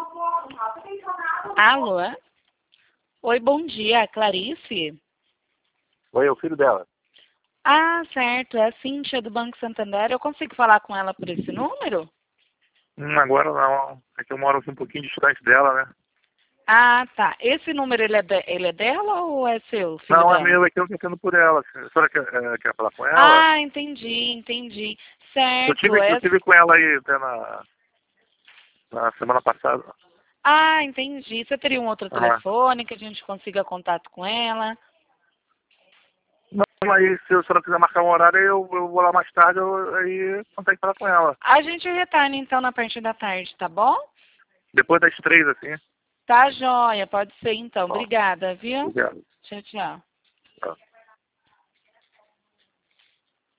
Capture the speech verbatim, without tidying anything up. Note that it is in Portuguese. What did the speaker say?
Alô? Oi, bom dia, Clarice? Oi, é o filho dela. Ah, certo, é a Cíntia do Banco Santander. Eu consigo falar com ela por esse número? Hum, agora não. É que eu moro aqui um pouquinho distante dela, né? Ah, tá. Esse número, ele é, de, ele é dela ou é seu, filho Não, é dela? meu, é que eu tô tendo por ela. A senhora quer, é, quer falar com ela? Ah, entendi, entendi. Eu Certo, tive, eu é... tive com ela aí até na, na semana passada. Ah, entendi. Você teria um outro Ah. telefone que a gente consiga contato com ela? Não, aí se a senhora quiser marcar um horário, eu, eu vou lá mais tarde, eu, aí consegue falar com ela. A gente retorna, então, na parte da tarde, tá bom? Depois das três, assim. Tá joia, pode ser, então. Ó, Obrigada, viu? obrigado. Tchau, tchau. Tá.